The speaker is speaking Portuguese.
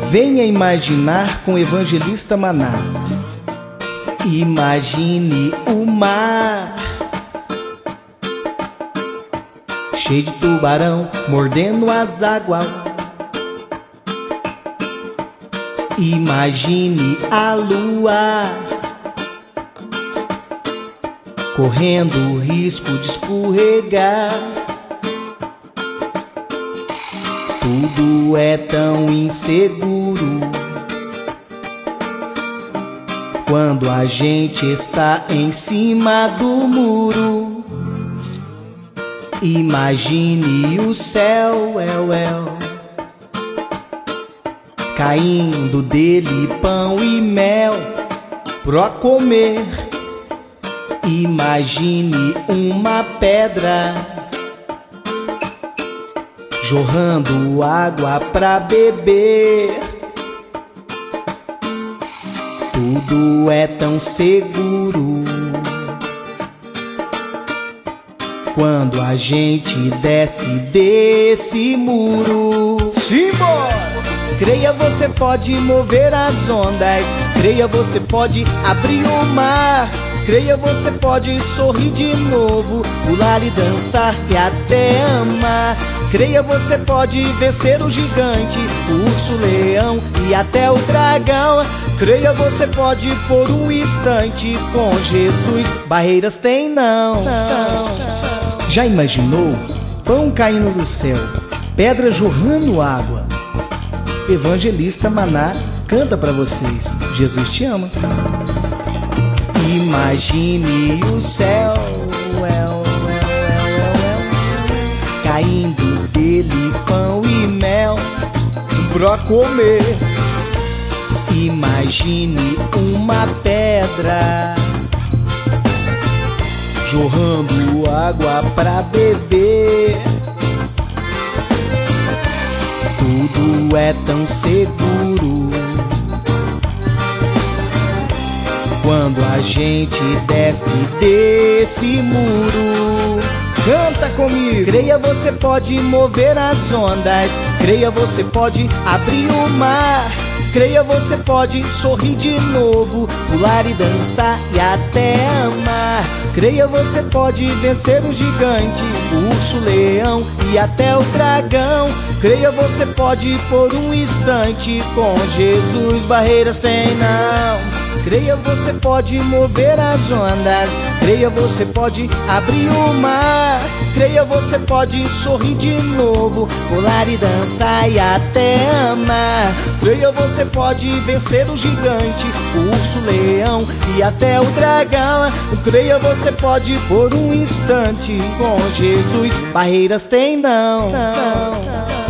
Venha imaginar com o Evangelista Maná. Imagine o mar cheio de tubarão mordendo as águas. Imagine a lua correndo o risco de escorregar. Tudo é tão inseguro quando a gente está em cima do muro. Imagine o céu, caindo dele pão e mel pra comer. Imagine uma pedra jorrando água pra beber. Tudo é tão seguro quando a gente desce desse muro. Simbora! Creia, você pode mover as ondas. Creia, você pode abrir o mar. Creia, você pode sorrir de novo, pular e dançar e até amar. Creia, você pode vencer o gigante, o urso, o leão e até o dragão. Creia, você pode por um instante com Jesus, barreiras tem não. Já imaginou? Pão caindo do céu, pedra jorrando água. Evangelista Maná canta pra vocês. Jesus te ama. Imagine o céu caindo dele pão e mel pra comer. Imagine uma pedra jorrando água pra beber. Tudo é tão seguro quando a gente desce desse muro. Canta comigo! Creia, você pode mover as ondas. Creia, você pode abrir o mar. Creia, você pode sorrir de novo, pular e dançar e até amar. Creia, você pode vencer o gigante, o urso, o leão e até o dragão. Creia, você pode por um instante com Jesus, barreiras tem não. Creia, você pode mover as ondas. Creia, você pode abrir o mar. Creia, você pode sorrir de novo, pular e dançar e até amar. Creia, você pode vencer o gigante, o urso, o leão e até o dragão. Creia, você pode por um instante com Jesus, barreiras tem não.